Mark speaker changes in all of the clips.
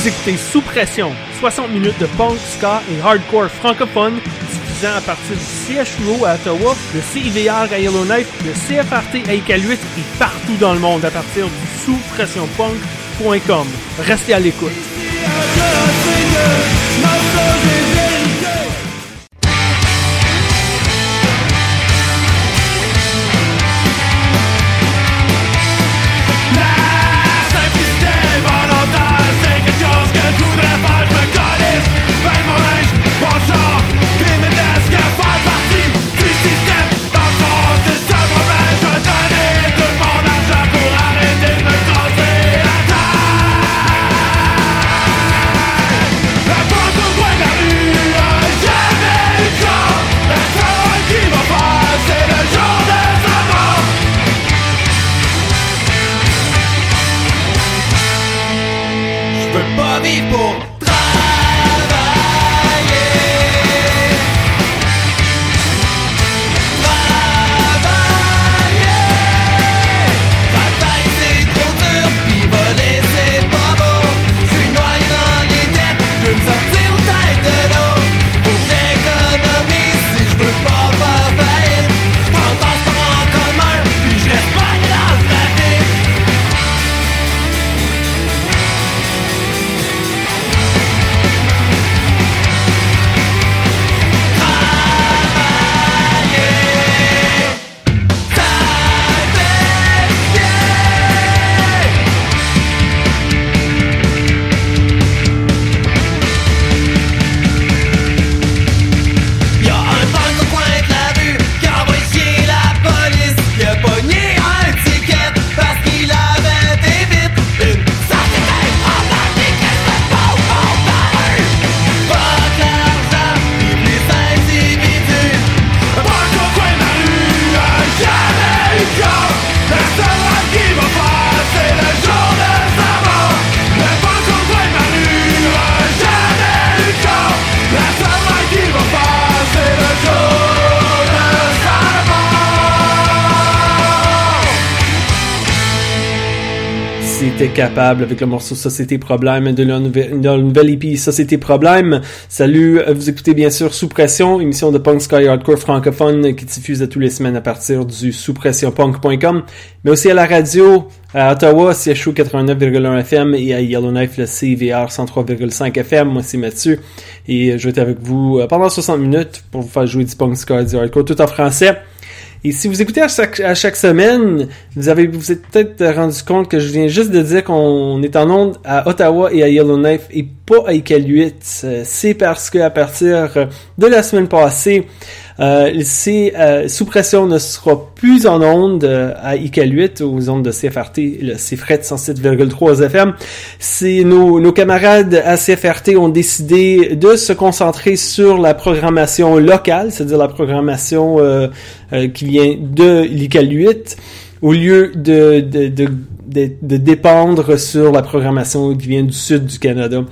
Speaker 1: Vous écoutez Sous Pression, 60 minutes de punk, ska et hardcore francophone, diffusant à partir du CHUO à Ottawa, le CIVR à Yellowknife, le CFRT à Iqaluit et partout dans le monde à partir du souspressionpunk.com. Restez à l'écoute. C'était capable avec le morceau Société Problème de leur nouvelle EP Société Problème. Salut, vous écoutez bien sûr Sous Pression, émission de punk ska et hardcore francophone qui diffuse à tous les semaines à partir du souspressionpunk.com, mais aussi à la radio à Ottawa, CHU 89,1 FM et à Yellowknife, le CIVR 103,5 FM. Moi c'est Mathieu et je vais être avec vous pendant 60 minutes pour vous faire jouer du punk ska et du hardcore tout en français. Et si vous écoutez à chaque semaine, vous êtes peut-être rendu compte que je viens juste de dire qu'on est en onde à Ottawa et à Yellowknife et pas à Iqaluit. C'est parce que à partir de la semaine passée, Sous Pression ne sera plus en onde à Iqaluit, aux ondes de CFRT, le CFRT 107,3 FM. C'est nos camarades à CFRT ont décidé de se concentrer sur la programmation locale, c'est-à-dire la programmation qui vient de l'Iqaluit, au lieu de dépendre sur la programmation qui vient du sud du Canada.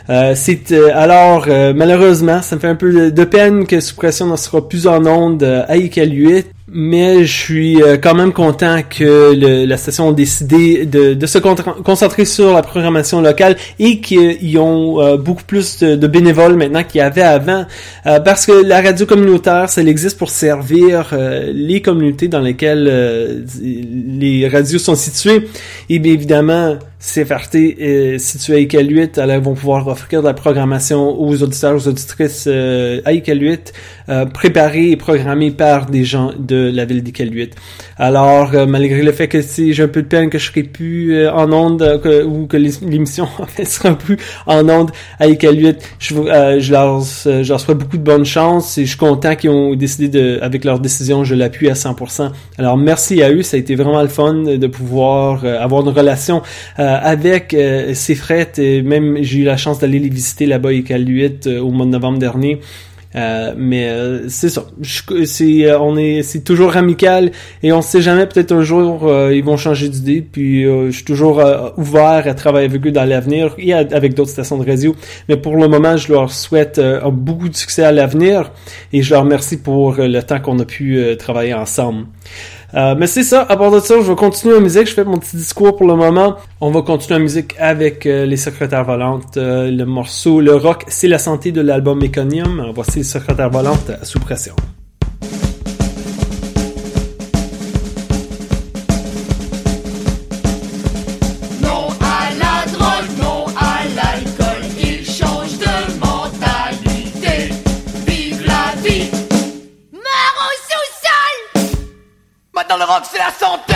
Speaker 1: Malheureusement, ça me fait un peu de peine que Sous Pression ne sera plus en onde à Iqaluit, mais je suis quand même content que la station a décidé de se concentrer sur la programmation locale et qu'ils ont beaucoup plus de bénévoles maintenant qu'il y avait avant, parce que la radio communautaire, ça existe pour servir les communautés dans lesquelles les radios sont situées, et bien évidemment CFRT situé à Iqaluit, alors vont pouvoir offrir de la programmation aux auditeurs, aux auditrices à Iqaluit, préparée et programmée par des gens de la ville d'Iqaluit. Alors, malgré le fait que j'ai un peu de peine que je serai plus en onde, ou que l'émission en fait sera plus en onde à Iqaluit, je leur souhaite beaucoup de bonne chance et je suis content qu'ils ont décidé avec leur décision, je l'appuie à 100%. Alors, merci à eux, ça a été vraiment le fun de pouvoir avoir une relation avec ces frettes, et même j'ai eu la chance d'aller les visiter là-bas à Iqaluit au mois de novembre dernier. Mais c'est ça. C'est toujours amical et on sait jamais, peut-être un jour ils vont changer d'idée. Puis je suis toujours ouvert à travailler avec eux dans l'avenir et avec d'autres stations de radio. Mais pour le moment, je leur souhaite beaucoup de succès à l'avenir et je leur remercie pour le temps qu'on a pu travailler ensemble. Mais c'est ça, à part de ça, je vais continuer la musique, je fais mon petit discours pour le moment. On va continuer la musique avec les Secrétaires Volantes, le morceau, le rock, c'est la santé de l'album Meconium. Voici les Secrétaires Volantes sous pression.
Speaker 2: Dans le rock, c'est la santé.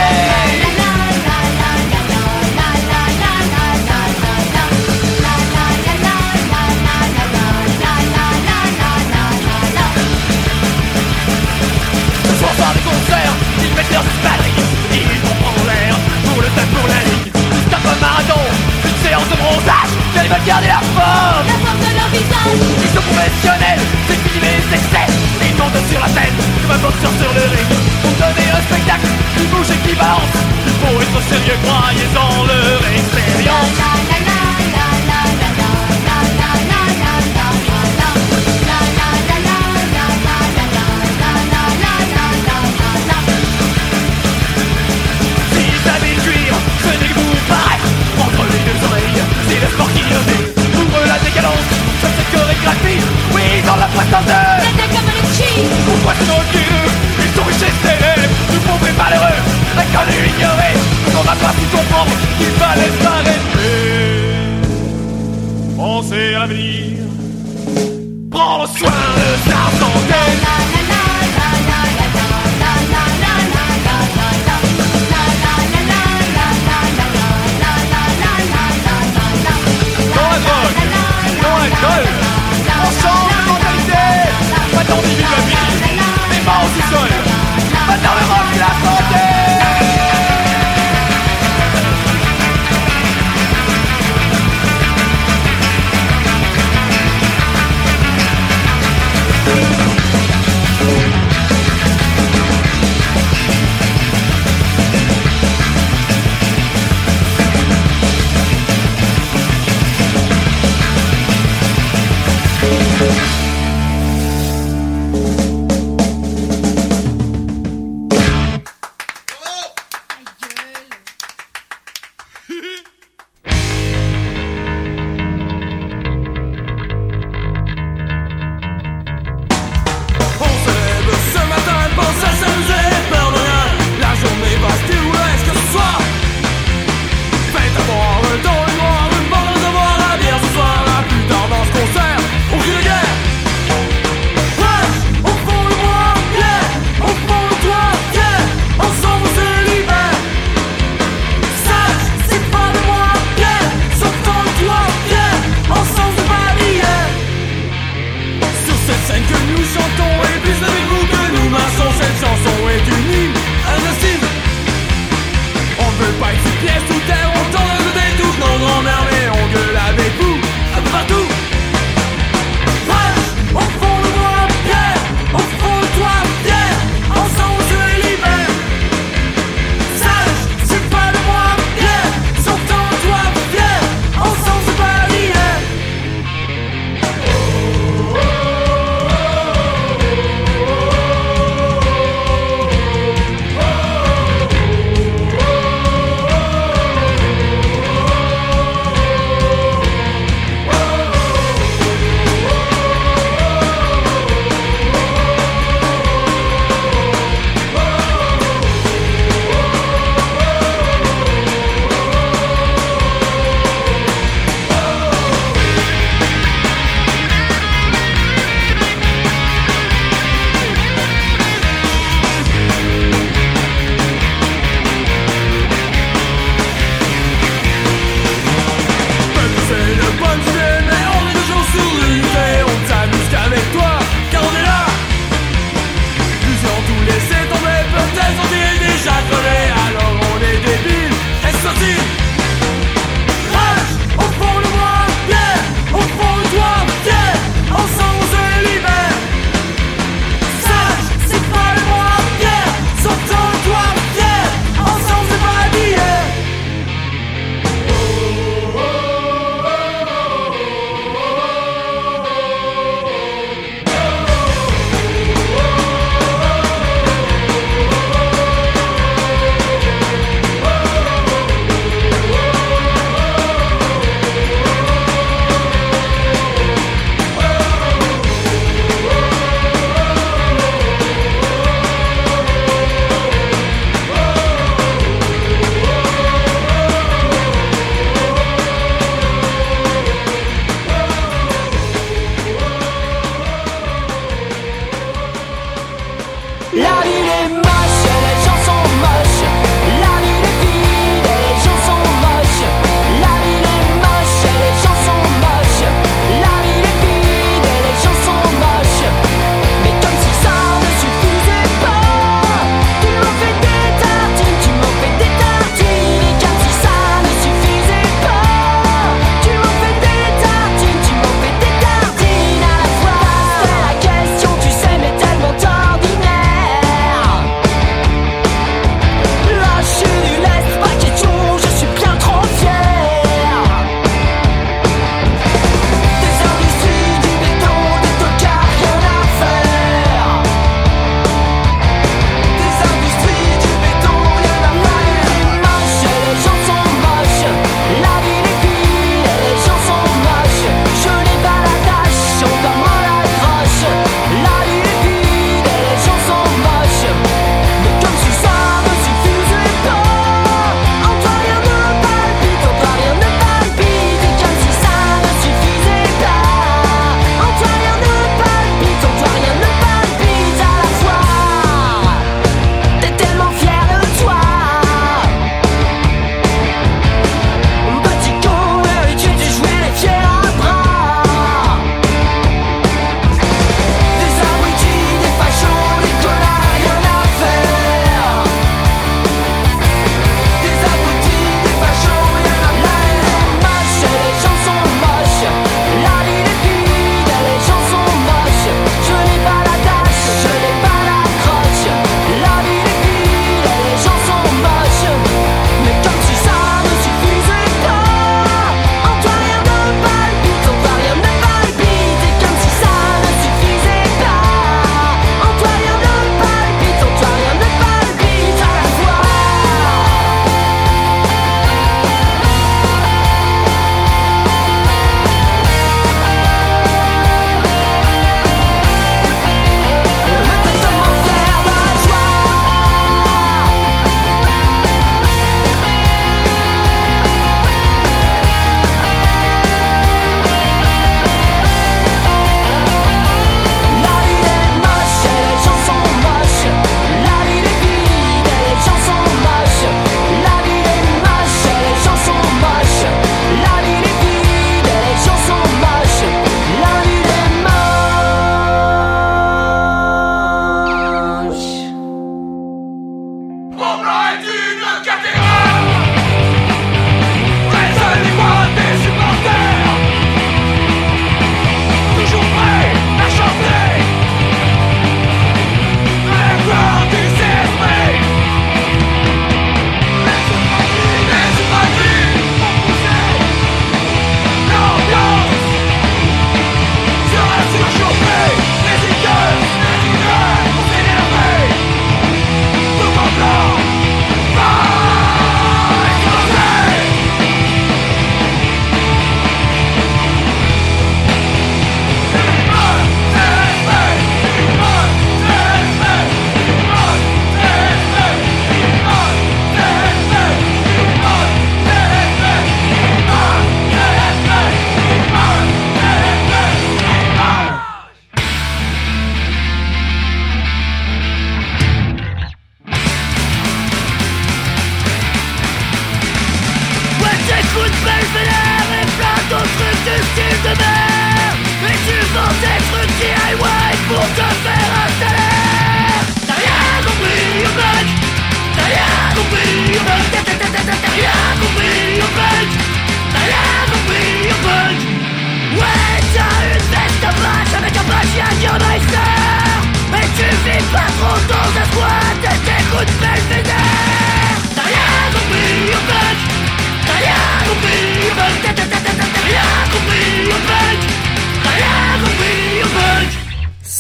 Speaker 2: Ce soir, par des concerts, ils mettent leurs batteries. Ils vont prendre l'air pour le temps, pour la ligue. C'est un peu marathon, une séance de bronzage. Ils veulent garder la forme
Speaker 3: de leur visage.
Speaker 2: Ils sont professionnels, c'est fini les excès. Ils montent sur la scène, comme un boxeur sur le ring. Pour donner un spectacle qui bouge et qui balance. Il faut être sérieux, croyez en leur expérience. Si t'avais le cuir, ce n'est que vous paraître. Entre les deux oreilles, c'est le sport qui le met. Ouvre la décadence, je cette chorégraphie. Oui, dans la prétendeur. Pourquoi c'est nos gueux? Ils sont riches et célèbres, nous pauvres et malheureux, inconnus, ignorés. On n'a pas su comprendre qu'il fallait s'arrêter. Pensez à l'avenir, prendre soin de sa santé. Non à drogue, non à alcool, on change de mentalité. Maintenant on vit la vie, mais pas au sous-sol. Maintenant le rock et la santé.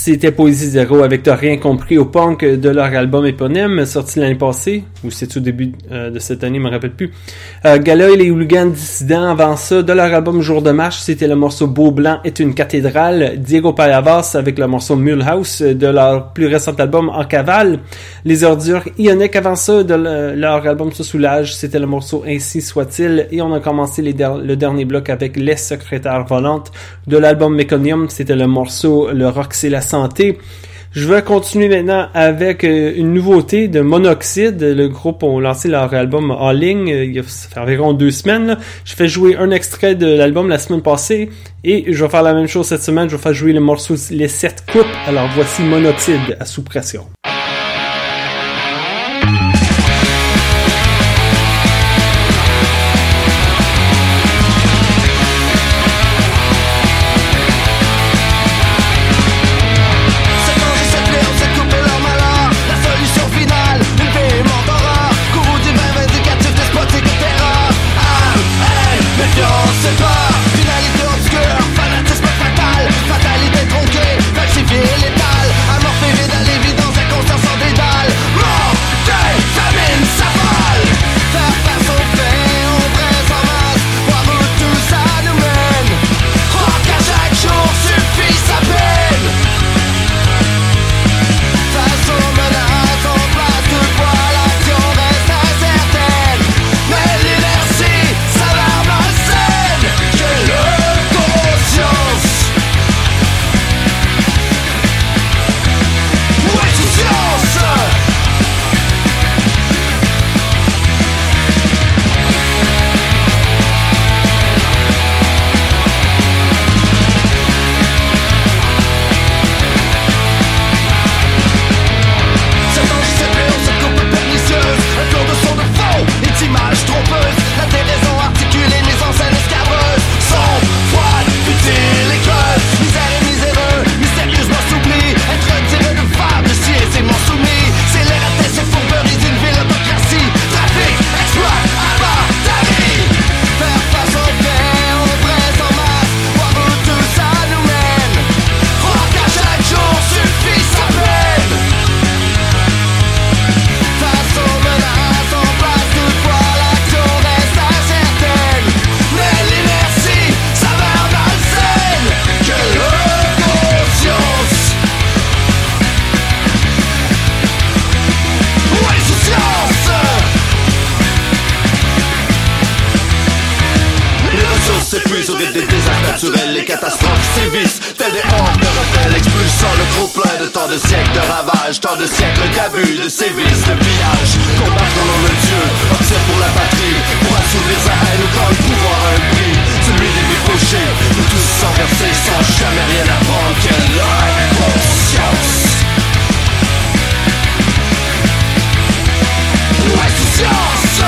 Speaker 1: c'était Poésie Zéro avec T'as rien compris au punk de leur album éponyme sorti l'année passée, ou c'est au début de cette année, je me rappelle plus. Gala et les hooligans dissidents avant ça, de leur album Jour de marche, c'était le morceau Beau Blanc est une cathédrale. Diego Palavas avec le morceau Mulhouse de leur plus récent album En cavale. Les ordures ioniques avant ça, de leur album Se soulage, c'était le morceau Ainsi soit-il. Et on a commencé le dernier bloc avec Les secrétaires volantes de l'album Meconium, c'était le morceau Le rock c'est la santé. Je vais continuer maintenant avec une nouveauté de Monoxide. Le groupe ont lancé leur album en ligne ça fait environ 2 semaines. Là. Je fais jouer un extrait de l'album la semaine passée et je vais faire la même chose cette semaine. Je vais faire jouer le morceau Les 7 coupes. Alors voici Monoxide à Sous pression.
Speaker 2: Les catastrophes sévissent, telles des hordes de rebelles expulsant le trop-plein de tant de siècles de ravages, tant de siècles d'abus, de sévices, de pillages. Combattre au nom de Dieu, observe pour la patrie, pour assouvir sa haine ou quand le pouvoir a un prix. Celui des vies fauchés, nous tous sans verser, sans jamais rien apprendre. Quelle inconscience! Insouciance!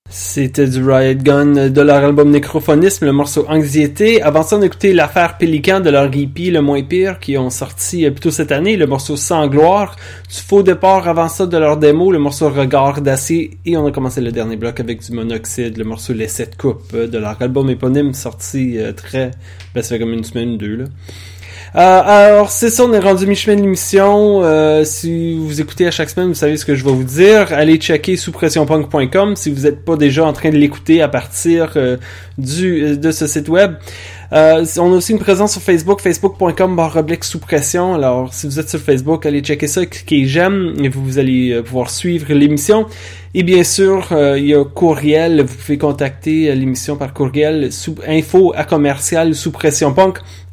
Speaker 1: C'était du Riot Gun de leur album Nécrophonisme, le morceau Anxiété. Avant ça, on a écouté l'affaire Pélican de leur EP Le Moins Pire, qui ont sorti plus tôt cette année, le morceau Sans Gloire. Du Faux Départ avant ça de leur démo, le morceau Regard d'Acier. Et on a commencé le dernier bloc avec du Monoxyde, le morceau L'Essai de Coupe de leur album éponyme, sorti ça fait comme une semaine ou deux, là. Alors c'est ça, on est rendu mi-chemin de l'émission. Si vous écoutez à chaque semaine, vous savez ce que je vais vous dire. Allez checker souspressionpunk.com si vous n'êtes pas déjà en train de l'écouter à partir de ce site web. On a aussi une présence sur Facebook, facebook.com/sous-pression. Alors, si vous êtes sur Facebook, allez checker ça, cliquez j'aime et vous allez pouvoir suivre l'émission. Et bien sûr, il y a courriel, vous pouvez contacter l'émission par courriel info@sous-pression-punk,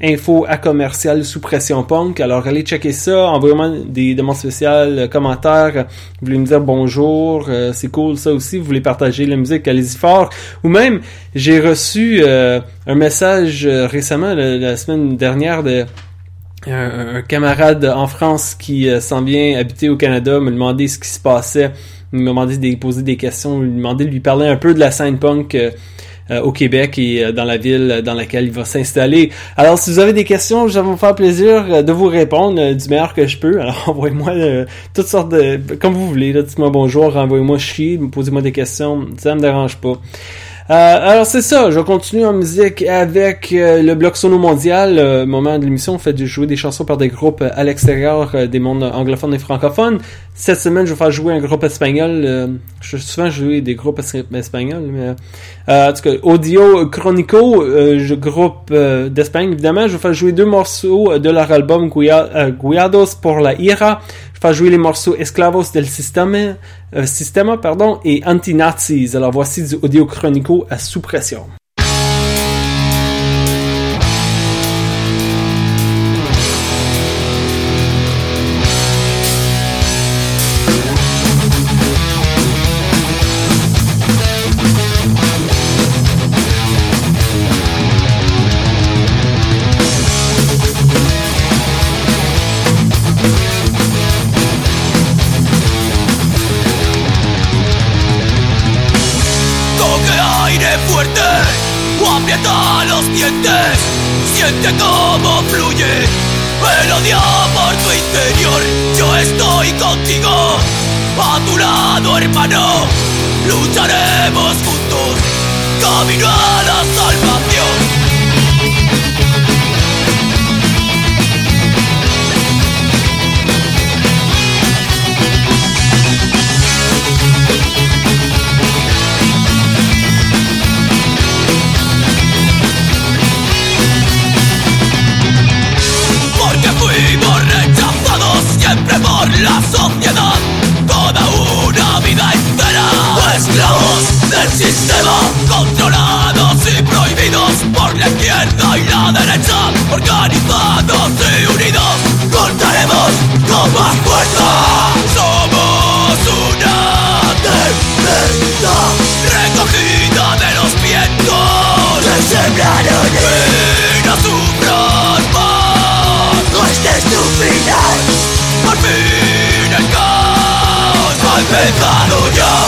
Speaker 1: info@sous-pression-punk. Alors, allez checker ça, envoyez-moi des demandes spéciales, commentaires, vous voulez me dire bonjour, c'est cool ça aussi, vous voulez partager la musique, allez-y fort. Ou même, j'ai reçu un message récemment, la semaine dernière, de un camarade en France qui s'en vient habiter au Canada, me demander ce qui se passait. Il m'a demandé de poser des questions, il m'a demandé de lui parler un peu de la scène punk au Québec et dans la ville dans laquelle il va s'installer. Alors, si vous avez des questions, ça va me faire plaisir de vous répondre du meilleur que je peux. Alors, envoyez-moi toutes sortes de... Comme vous voulez, là, dites-moi bonjour, envoyez-moi chier, posez-moi des questions, ça me dérange pas. Alors c'est ça, je continue en musique avec le bloc sono mondial. Moment de l'émission, on fait jouer des chansons par des groupes à l'extérieur des mondes anglophones et francophones. Cette semaine, je vais faire jouer un groupe espagnol. Je vais souvent jouer des groupes espagnols, mais en tout cas, Audio Chronico, groupe d'Espagne, évidemment. Je vais faire jouer 2 morceaux de leur album Guiados por la Ira. Je vais faire jouer les morceaux Esclavos del Sistema, et Anti-Nazis. Alors voici du Audio Chronico à sous pression.
Speaker 2: Siente cómo fluye el odio por tu interior. Yo estoy contigo, a tu lado, hermano. Lucharemos juntos, camino a la salvación. Siempre por la sociedad, toda una vida entera. Esclavos del sistema, controlados y prohibidos por la izquierda y la derecha. Organizados y unidos, cortaremos con más fuerza. Somos una tempestad recogida de los vientos que sembraron y no sufras más. No este es tu final. Por fin el caos ha empezado ya.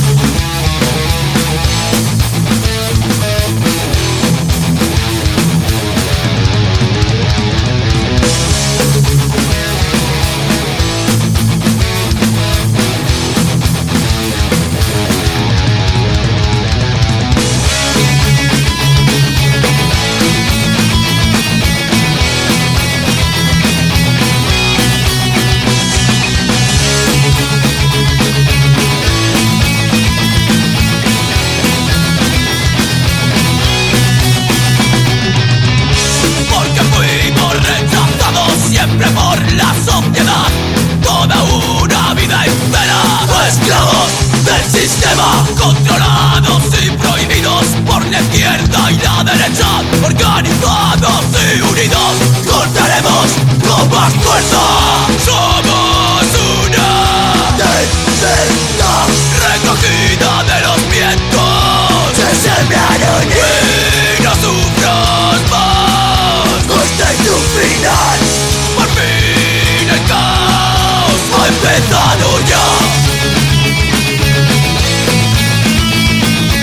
Speaker 2: Siempre por la sociedad, toda una vida entera. Esclavos del sistema, controlados y prohibidos por la izquierda y la derecha. Organizados y unidos, cortaremos con más fuerza. Somos una tempestad recogida de los vientos que sembraron y no sufras más. Este es tu final. Por fin el caos ha empezado ya.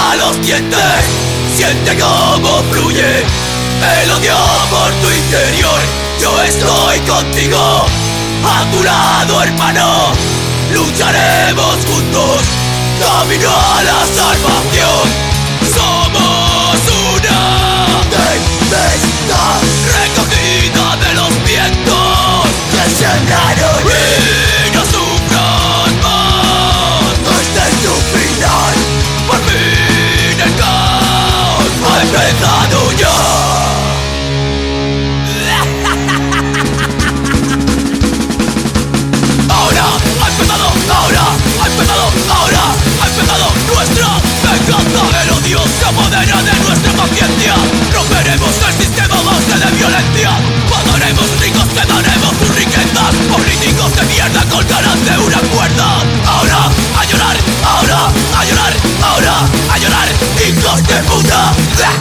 Speaker 2: aprietan los dientes. Siente cómo fluye el odio por tu interior. Yo estoy contigo, a tu lado, hermano. Lucharemos juntos, camino a la salvación. Somos una tempestad recogida de los vientos que sembraron. Y no sufras más, este es tu final. Por fin el caos ha empezado ya. Nuestra venganza, el odio se apodera de nuestra conciencia. Romperemos el sistema base de violencia. Cuando haremos ricos quedaremos sus riquezas. Políticos de mierda colgarán de una cuerda. Ahora a llorar, ahora a llorar, ahora a llorar, hijos de puta.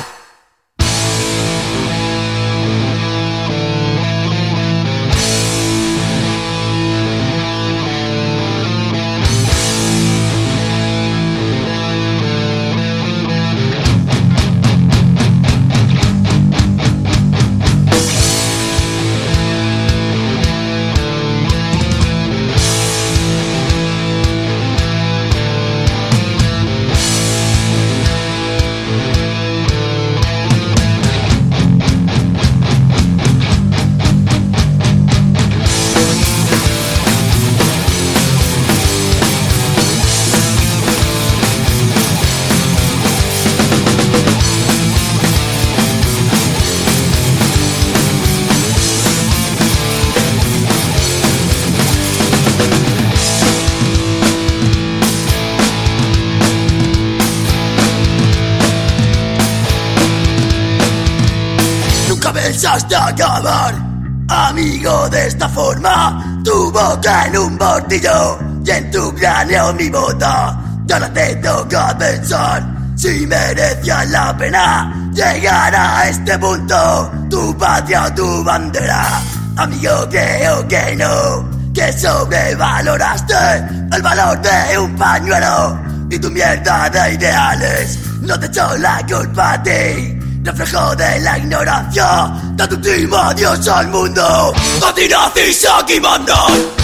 Speaker 2: Pensaste acabar, amigo, de esta forma. Tu boca en un bordillo y en tu cráneo mi bota. Y ahora te toca pensar si merecía la pena llegar a este punto. Tu patria o tu bandera. Amigo, creo que no, que sobrevaloraste el valor de un pañuelo y tu mierda de ideales. No te echo la culpa a ti, reflejo de la ignorancia, de tu último adiós al mundo. Antinazis aquí mandan.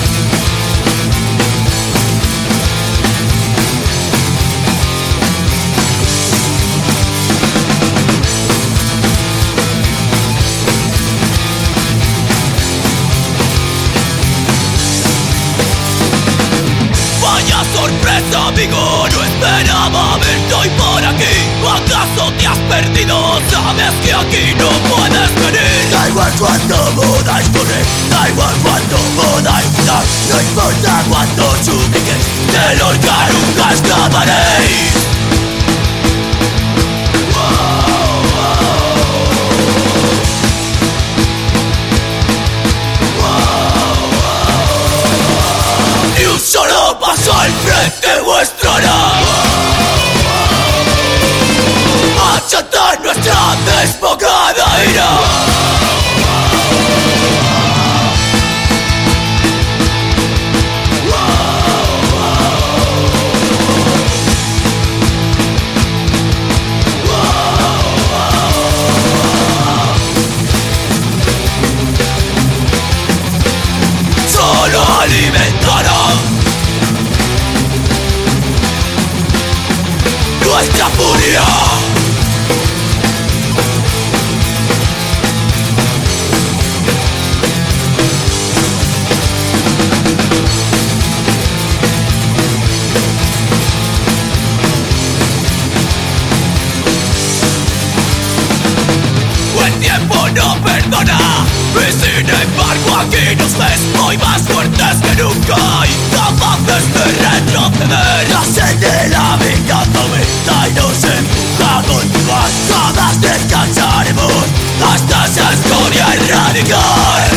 Speaker 2: Vaya sorpresa, amigo, no esperaba verte hoy por aquí. ¿Acaso te has perdido? Sabes que aquí no puedes venir. Da igual cuánto podáis correr, da igual cuánto podáis dar. No importa cuánto supliquéis, del horca nunca escaparéis. Ni un solo paso al frente vuestro hará achatar nuestra desbocada ira. Solo alimentará nuestra furia. El tiempo no perdona y sin embargo aquí nos ves hoy más fuertes que nunca y capaces de retroceder. La sed de la venganza aumenta y nos empuja a continuar. Jamás descansaremos hasta esa escoria erradicar.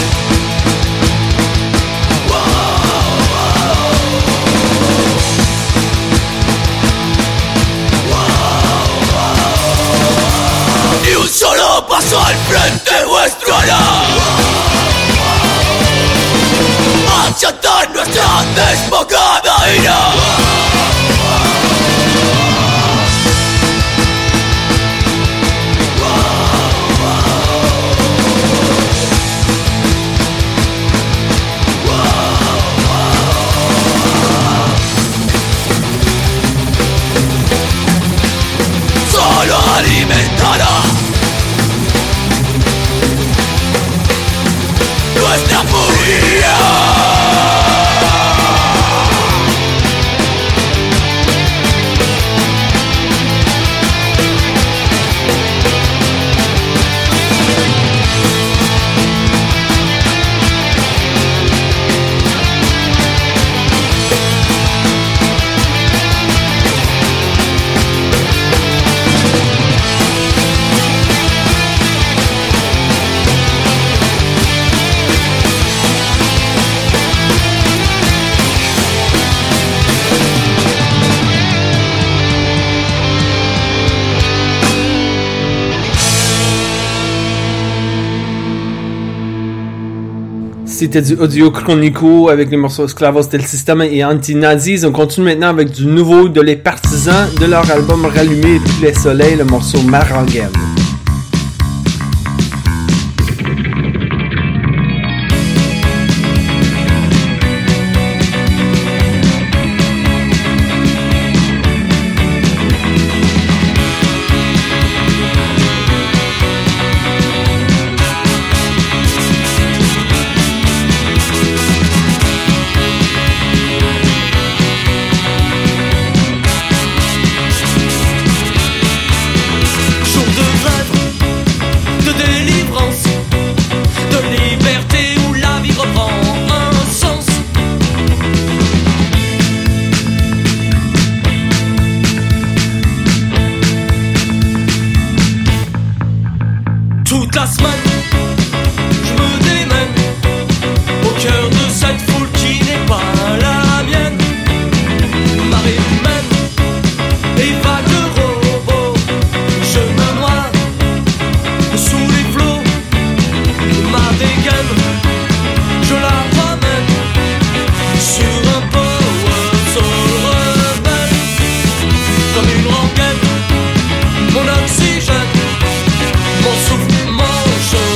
Speaker 2: Ni un solo paso al frente vuestro hará achatar nuestra desbocada ira. ventana. Nuestra furia.
Speaker 1: C'était du Audio Chronico avec les morceaux Esclavos del Sistema et Anti-Nazis. On continue maintenant avec du nouveau de Les Partisans de leur album Rallumer tous les soleils, le morceau Maranguem.
Speaker 2: Toute la semaine, je me démène au cœur de cette foule qui n'est pas la mienne. Marée humaine et vague de robots, je me noie sous les flots. Ma dégaine, je la promène sur un power soul rebelle. Comme une rengaine, mon oxygène, mon souffle, mon chaud.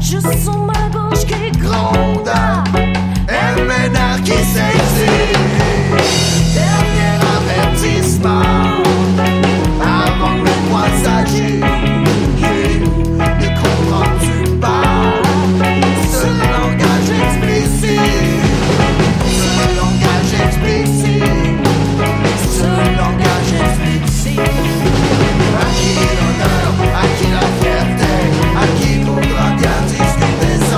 Speaker 3: Je sens ma gauche qui gronde.
Speaker 2: Un ménard qui s'exile. Dernier avertissement avant le mois s'agit. Ne comprends-tu pas ce langage explicite? Ce langage explicite. Ce langage explicite. À qui l'honneur, à qui la fierté, à qui voudra bien discuter ça?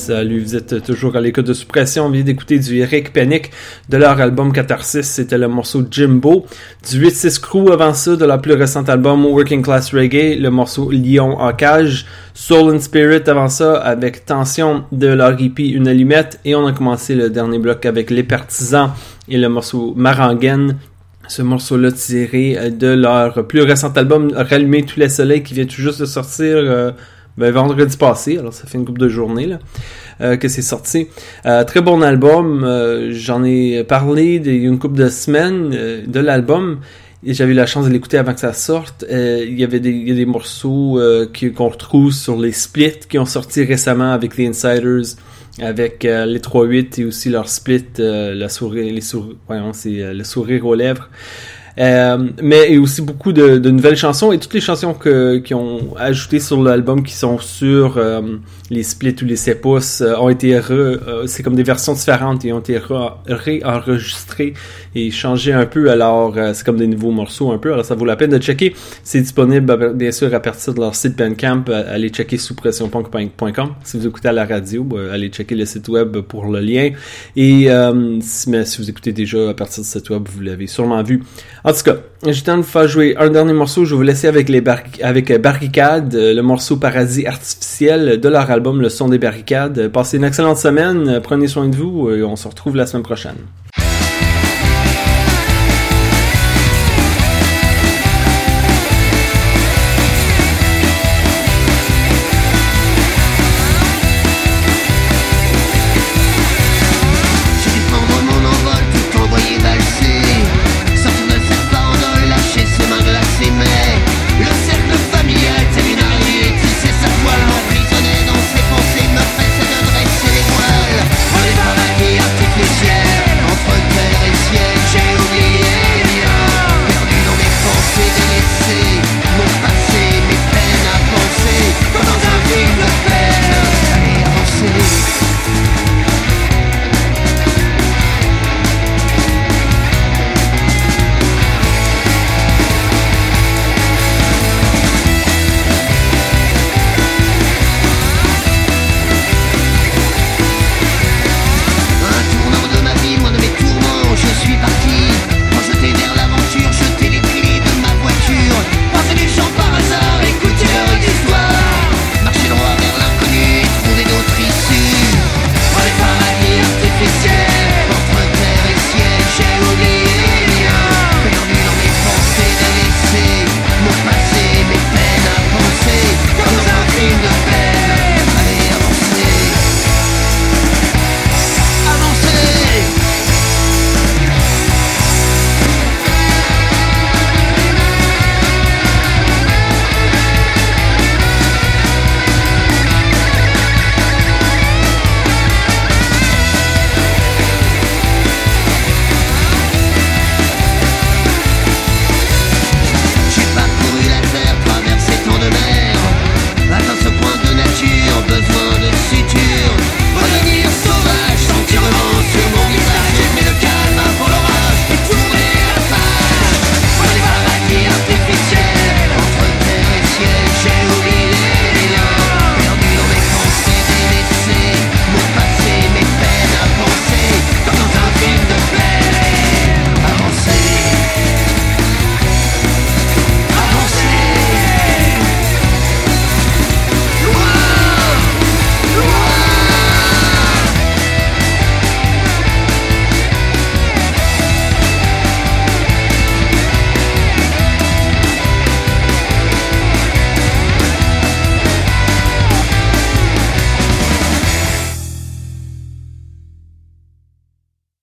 Speaker 1: Salut, vous êtes toujours à l'écoute de Suppression. On vient d'écouter du Eric Penick de leur album Catharsis. C'était le morceau Jimbo. Du 8-6 Crew avant ça, de leur plus récent album Working Class Reggae, le morceau Lion en cage. Soul and Spirit avant ça, avec Tension de leur EP Une allumette. Et on a commencé le dernier bloc avec Les Partisans et le morceau Marangaine. Ce morceau-là tiré de leur plus récent album Rallumer tous les soleils qui vient tout juste de sortir vendredi passé, alors ça fait une couple de journées là, que c'est sorti. Très bon album, j'en ai parlé il y a une couple de semaines de l'album, et j'avais eu la chance de l'écouter avant que ça sorte. Il y a des morceaux qu'on retrouve sur les splits qui ont sorti récemment avec les Insiders, avec les 3-8 et aussi leur split, le sourire aux lèvres. Mais il y a aussi beaucoup de nouvelles chansons, et toutes les chansons qui ont ajouté sur l'album qui sont sur les splits ou les 7 pouces ont été c'est comme des versions différentes et ont été réenregistrées et changées un peu, alors c'est comme des nouveaux morceaux un peu, alors ça vaut la peine de checker. C'est disponible bien sûr à partir de leur site Bandcamp. Allez checker suppressionpunk.com. Si vous écoutez à la radio, allez checker le site web pour le lien, et mais si vous écoutez déjà à partir du site web, vous l'avez sûrement vu. En tout cas, j'ai temps de vous faire jouer un dernier morceau. Je vais vous laisser avec avec Barricade, le morceau Paradis artificiel de leur album Le son des barricades. Passez une excellente semaine, prenez soin de vous et on se retrouve la semaine prochaine.